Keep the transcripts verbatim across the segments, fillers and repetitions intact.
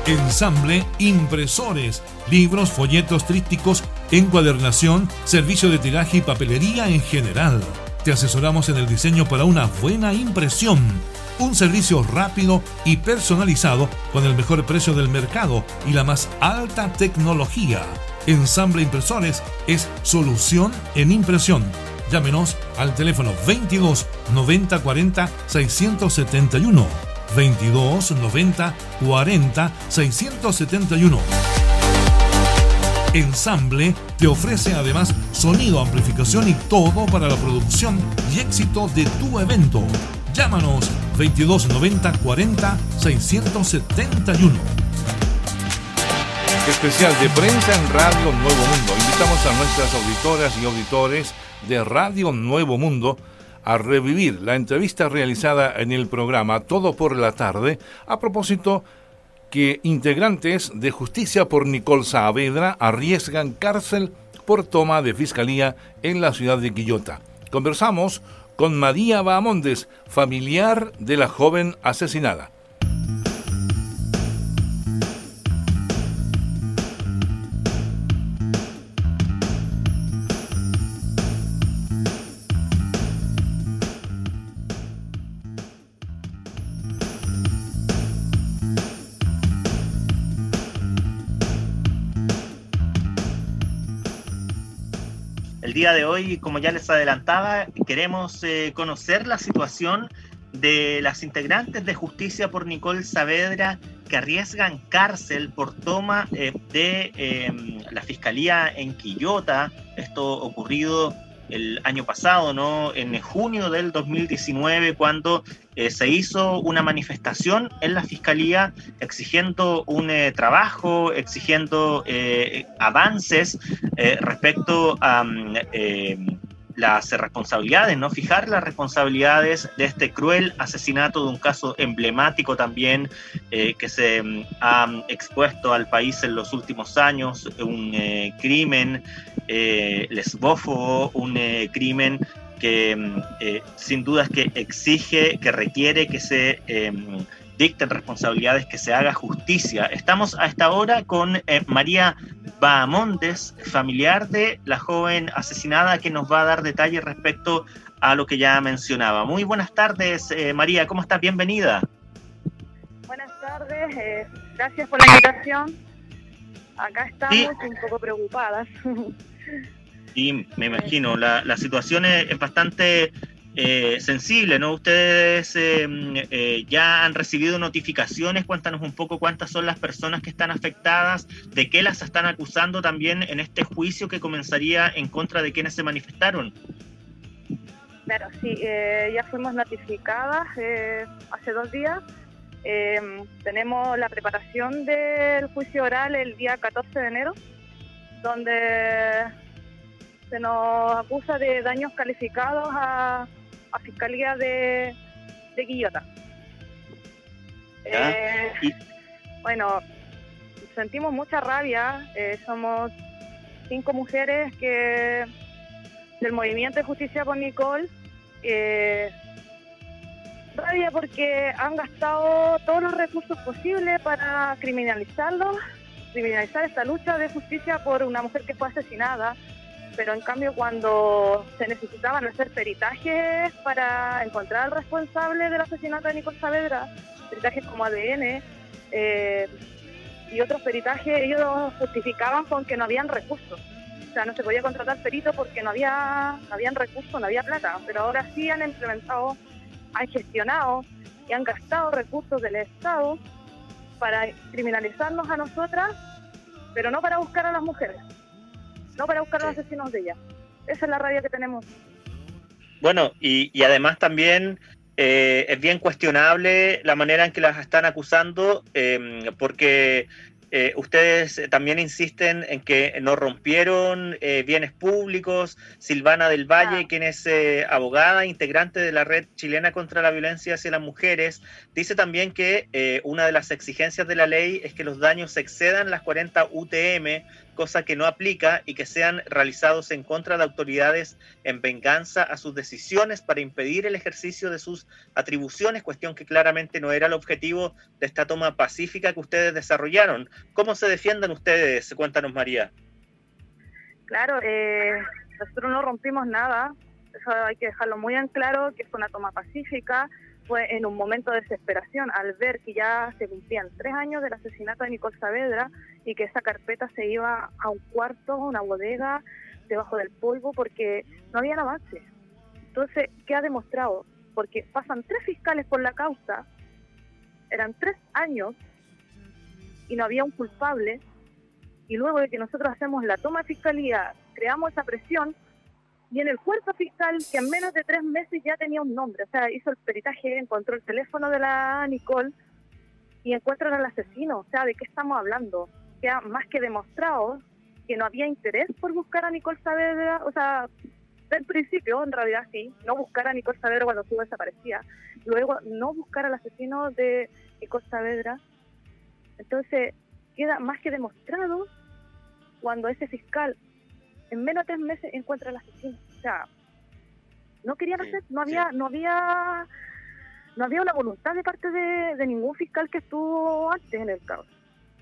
Ensamble Impresores, libros, folletos, trípticos, encuadernación, servicio de tiraje y papelería en general. Te asesoramos en el diseño para una buena impresión. Un servicio rápido y personalizado con el mejor precio del mercado y la más alta tecnología. Ensamble Impresores es solución en impresión. Llámenos al teléfono veintidós noventa cuarenta seiscientos setenta y uno. veintidós noventa cuarenta seiscientos setenta y uno. Ensamble te ofrece además sonido, amplificación y todo para la producción y éxito de tu evento. Llámanos veintidós noventa cuarenta seiscientos setenta y uno. Especial de prensa en Radio Nuevo Mundo. Invitamos a nuestras auditoras y auditores de Radio Nuevo Mundo a revivir la entrevista realizada en el programa Todo por la Tarde a propósito que integrantes de Justicia por Nicole Saavedra arriesgan cárcel por toma de fiscalía en la ciudad de Quillota. Conversamos con María Bahamondes, familiar de la joven asesinada. El día de hoy, como ya les adelantaba, queremos eh, conocer la situación de las integrantes de Justicia por Nicole Saavedra que arriesgan cárcel por toma eh, de eh, la Fiscalía en Quillota. Esto ocurrido el año pasado, ¿no? En junio del dos mil diecinueve, cuando eh, se hizo una manifestación en la Fiscalía exigiendo un eh, trabajo, exigiendo eh, avances eh, respecto a eh, las responsabilidades, ¿no? Fijar las responsabilidades de este cruel asesinato, de un caso emblemático también eh, que se um, ha expuesto al país en los últimos años, un eh, crimen eh, lesbófobo, un eh, crimen que eh, sin dudas que exige, que requiere que se eh, dicten responsabilidades, que se haga justicia. Estamos a esta hora con eh, María Bahamondes, familiar de la joven asesinada, que nos va a dar detalles respecto a lo que ya mencionaba. Muy buenas tardes, eh, María, ¿cómo estás? Bienvenida. Buenas tardes, eh, gracias por la invitación. Acá estamos sí. un poco preocupadas. Sí, me imagino, la, la situación es, es bastante eh, sensible, ¿no? Ustedes eh, eh, ya han recibido notificaciones. Cuéntanos un poco cuántas son las personas que están afectadas, de qué las están acusando también en este juicio que comenzaría en contra de quienes se manifestaron. Claro, sí, eh, ya fuimos notificadas eh, hace dos días. Eh, tenemos la preparación del juicio oral el día catorce de enero, donde se nos acusa de daños calificados a, a Fiscalía de, de Quillota. Eh, bueno, sentimos mucha rabia. Eh, somos cinco mujeres que del movimiento de Justicia por Nicole. Eh, rabia porque han gastado todos los recursos posibles para criminalizarlos, criminalizar esta lucha de justicia por una mujer que fue asesinada. Pero en cambio, cuando se necesitaban hacer peritajes para encontrar al responsable del asesinato de Nicole Saavedra, peritajes como A D N eh, y otros peritajes, ellos justificaban con que no habían recursos. O sea, no se podía contratar perito porque no había, no habían recursos, no había plata. Pero ahora sí han implementado, han gestionado y han gastado recursos del Estado para criminalizarnos a nosotras, pero no para buscar a las mujeres. No para buscar a los asesinos de ella. Esa es la rabia que tenemos. Bueno, y, y además también eh, es bien cuestionable la manera en que las están acusando, eh, porque eh, ustedes también insisten en que no rompieron eh, bienes públicos. Silvana del Valle, ah. quien es eh, abogada, integrante de la Red Chilena contra la Violencia hacia las Mujeres, dice también que eh, una de las exigencias de la ley es que los daños excedan las cuarenta U T M, cosa que no aplica, y que sean realizados en contra de autoridades en venganza a sus decisiones para impedir el ejercicio de sus atribuciones, cuestión que claramente no era el objetivo de esta toma pacífica que ustedes desarrollaron. ¿Cómo se defienden ustedes? Cuéntanos, María. Claro, eh, nosotros no rompimos nada, eso hay que dejarlo muy en claro, que fue una toma pacífica, fue en un momento de desesperación, al ver que ya se cumplían tres años del asesinato de Nicole Saavedra y que esa carpeta se iba a un cuarto, una bodega, debajo del polvo, porque no había avance. Entonces, ¿qué ha demostrado? Porque pasan tres fiscales por la causa, eran tres años y no había un culpable, y luego de que nosotros hacemos la toma de fiscalía, creamos esa presión, y en el cuerpo fiscal, que en menos de tres meses ya tenía un nombre, o sea, hizo el peritaje, encontró el teléfono de la Nicole y encuentran al asesino. O sea, ¿de qué estamos hablando? Queda más que demostrado que no había interés por buscar a Nicole Saavedra, o sea, del principio, en realidad sí, no buscar a Nicole Saavedra cuando estuvo desaparecida, luego no buscar al asesino de Nicole Saavedra. Entonces, queda más que demostrado cuando ese fiscal en menos de tres meses encuentra al asesino. O sea, no querían hacer, no había, sí. no había, no había una voluntad de parte de, de ningún fiscal que estuvo antes en el caso.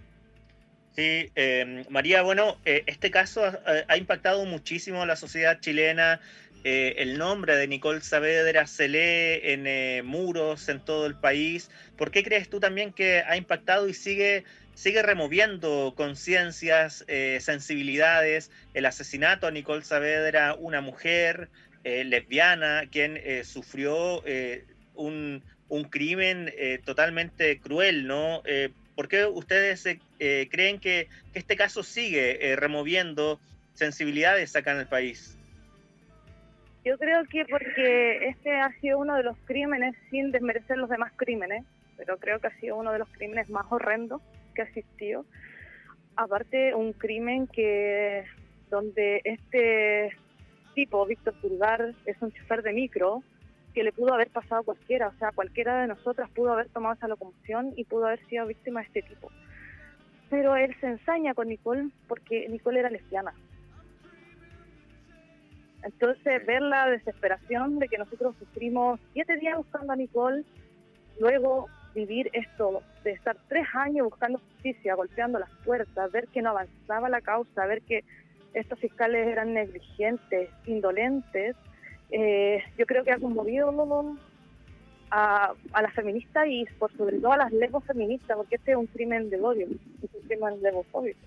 Sí, eh, María, bueno, eh, este caso ha, ha impactado muchísimo a la sociedad chilena. Eh, el nombre de Nicole Saavedra se lee en eh, muros en todo el país. ¿Por qué crees tú también que ha impactado y sigue sigue removiendo conciencias, eh, sensibilidades? El asesinato a Nicole Saavedra, una mujer eh, lesbiana, quien eh, sufrió eh, un, un crimen eh, totalmente cruel, ¿no? Eh, ¿Por qué ustedes eh, creen que, que este caso sigue eh, removiendo sensibilidades acá en el país? Yo creo que porque este ha sido uno de los crímenes, sin desmerecer los demás crímenes, pero creo que ha sido uno de los crímenes más horrendos que ha existido. Aparte, un crimen que donde este tipo, Víctor Pulgar, es un chofer de micro, que le pudo haber pasado a cualquiera, o sea, cualquiera de nosotras pudo haber tomado esa locomoción y pudo haber sido víctima de este tipo. Pero él se ensaña con Nicole porque Nicole era lesbiana. Entonces, ver la desesperación de que nosotros sufrimos siete días buscando a Nicole, luego vivir esto de estar tres años buscando justicia, golpeando las puertas, ver que no avanzaba la causa, ver que estos fiscales eran negligentes, indolentes, eh, yo creo que ha conmovido a, a las feministas y por sobre todo a las lesbos feministas, porque este es un crimen de odio, es un crimen lesbofóbico.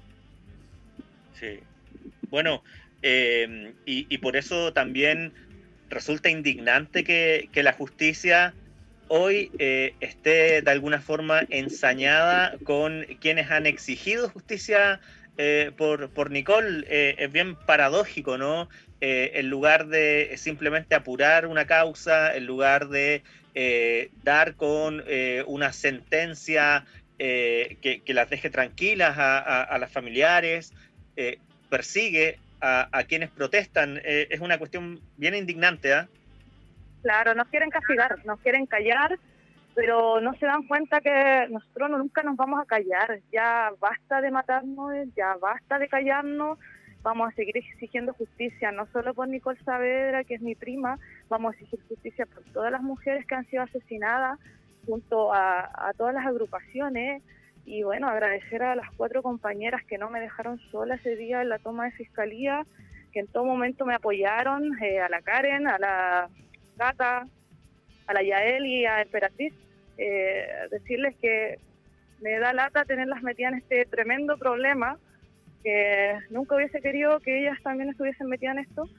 Sí, bueno, eh, y, y por eso también resulta indignante que, que la justicia hoy eh, esté de alguna forma ensañada con quienes han exigido justicia eh, por, por Nicole. Eh, es bien paradójico, ¿no? Eh, en lugar de simplemente apurar una causa, en lugar de eh, dar con eh, una sentencia eh, que, que las deje tranquilas a, a, a las familiares, eh, persigue a, a quienes protestan. Eh, es una cuestión bien indignante, ¿eh? Claro, nos quieren castigar, nos quieren callar, pero no se dan cuenta que nosotros nunca nos vamos a callar. Ya basta de matarnos, ya basta de callarnos, vamos a seguir exigiendo justicia, no solo por Nicole Saavedra, que es mi prima, vamos a exigir justicia por todas las mujeres que han sido asesinadas, junto a, a todas las agrupaciones, y bueno, agradecer a las cuatro compañeras que no me dejaron sola ese día en la toma de fiscalía, que en todo momento me apoyaron, eh, a la Karen, a la Gata, a la Yael y a Emperatriz, eh, decirles que me da lata tenerlas metidas en este tremendo problema, que nunca hubiese querido que ellas también estuviesen metidas en esto.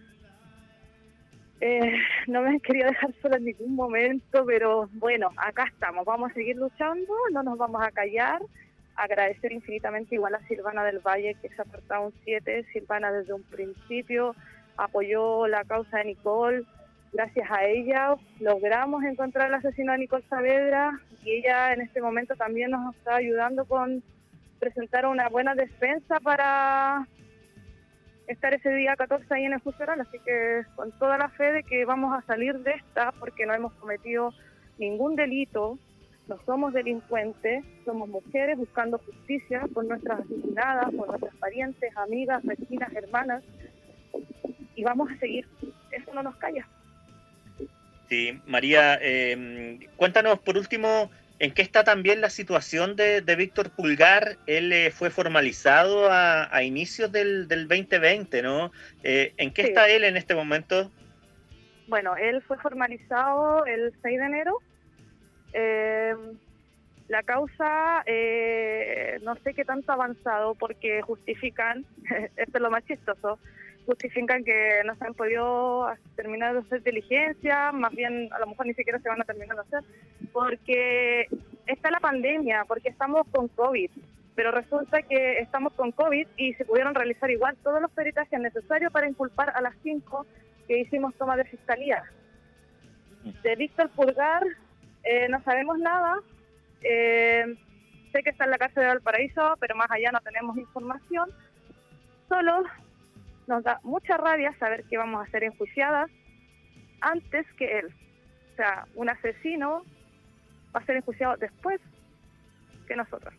Eh, no me han querido dejar sola en ningún momento, pero bueno, acá estamos, vamos a seguir luchando, no nos vamos a callar. Agradecer infinitamente igual a Silvana del Valle, que se ha apartado un siete. Silvana desde un principio apoyó la causa de Nicole. Gracias a ella logramos encontrar al asesino de Nicole Saavedra, y ella en este momento también nos está ayudando con presentar una buena defensa para estar ese día catorce ahí en el juicio oral. Así que con toda la fe de que vamos a salir de esta, porque no hemos cometido ningún delito, no somos delincuentes, somos mujeres buscando justicia por nuestras asesinadas, por nuestras parientes, amigas, vecinas, hermanas, y vamos a seguir. Eso no nos calla. Sí, María, eh, cuéntanos por último, ¿en qué está también la situación de, de Víctor Pulgar? Él eh, fue formalizado a, a inicios del, del veinte veinte, ¿no? Eh, ¿En qué sí. está él en este momento? Bueno, él fue formalizado el seis de enero. Eh, la causa, eh, no sé qué tanto ha avanzado porque justifican, esto es lo más chistoso, justifican que no se han podido terminar de hacer diligencia, más bien a lo mejor ni siquiera se van a terminar de hacer, porque está la pandemia, porque estamos con COVID, pero resulta que estamos con COVID y se pudieron realizar igual todos los peritajes necesarios para inculpar a las cinco que hicimos toma de fiscalía. De Víctor Pulgar eh, no sabemos nada, eh, sé que está en la cárcel de Valparaíso, pero más allá no tenemos información, solo nos da mucha rabia saber que vamos a ser enjuiciadas antes que él. O sea, un asesino va a ser enjuiciado después que nosotros.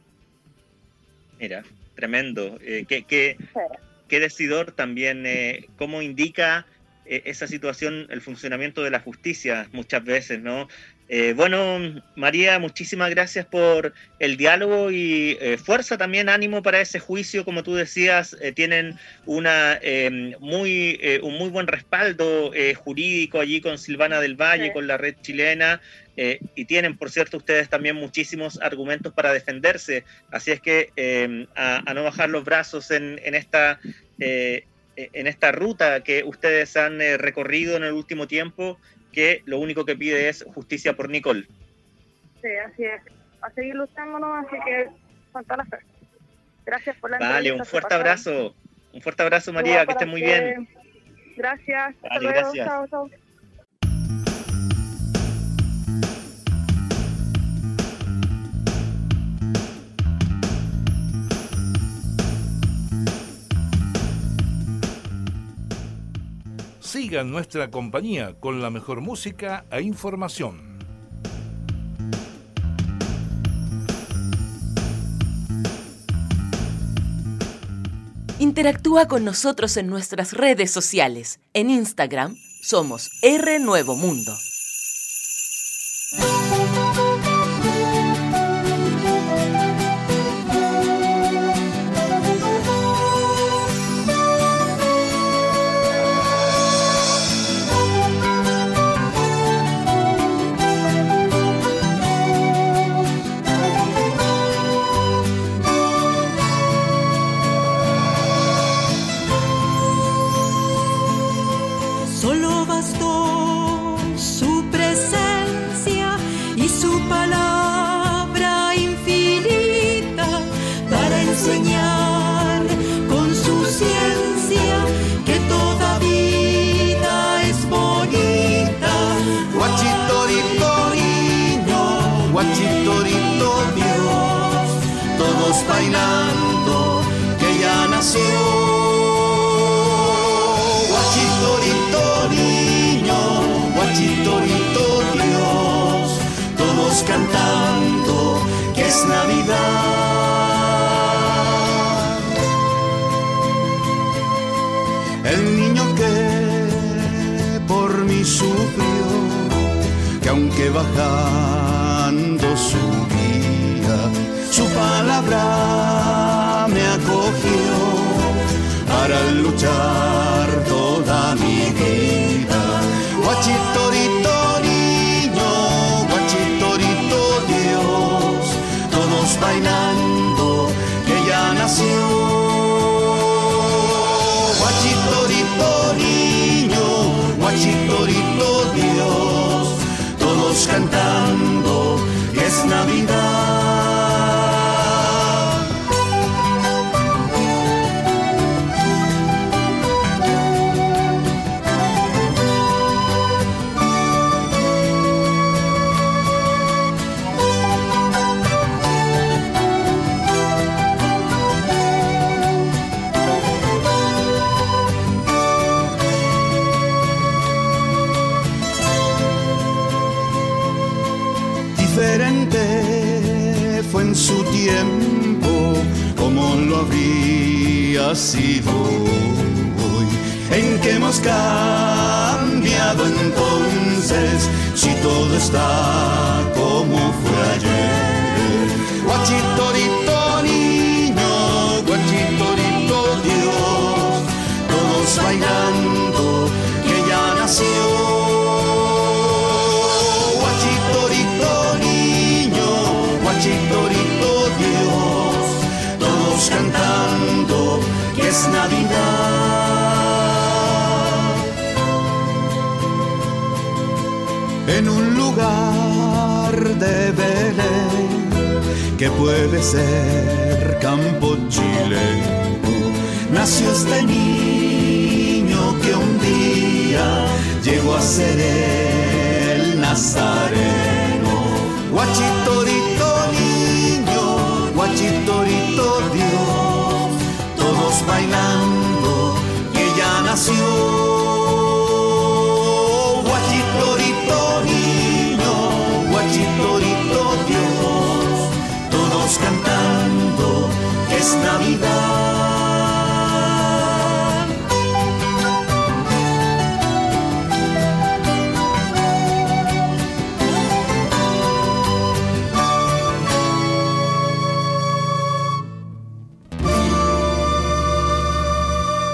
Mira, tremendo. Eh, ¿qué, qué, sí. qué decidor también, eh, cómo indica eh, esa situación el funcionamiento de la justicia muchas veces, ¿no? Eh, bueno, María, muchísimas gracias por el diálogo y eh, fuerza también, ánimo para ese juicio. Como tú decías, eh, tienen una eh, muy eh, un muy buen respaldo eh, jurídico allí con Silvana del Valle, sí. con la red chilena, eh, y tienen, por cierto, ustedes también muchísimos argumentos para defenderse. Así es que eh, a, a no bajar los brazos en, en esta... Eh, en esta ruta que ustedes han eh, recorrido en el último tiempo, que lo único que pide es justicia por Nicole. Sí, así es. A seguir luchándonos, así que con toda la fe. Gracias por la Vale, un fuerte abrazo. Un fuerte abrazo, María, que estés muy bien. Gracias. Vale, luego. Gracias. Chao, chao. Sigan nuestra compañía con la mejor música e información. Interactúa con nosotros en nuestras redes sociales. En Instagram somos R Nuevo Mundo. Bailando, que ya nació. Guachitorito niño, guachitorito Dios, todos cantando que es Navidad. El niño que por mí sufrió, que aunque bajando subía, su palabra me acogió para luchar toda mi vida. Guachitorito niño, guachitorito Dios, todos bailando que ya nació. Guachitorito niño, guachitorito Dios, todos cantando que es Navidad. diferente fue en su tiempo, como lo habría sido hoy. ¿En qué hemos cambiado entonces, si todo está como fue ayer? Guachitorito niño, guachitorito Dios, todos bailando que ya nació. Guachitorito niño, guachitorito Dios, todos cantando que es Navidad. En un lugar de Belén, que puede ser campo chileno, nació este niño que un día llegó a ser el Nazareno. Guachitorito niño, guachitorito Dios, todos bailando que ya nació. Guachitorito Dios, todos cantando que es Navidad.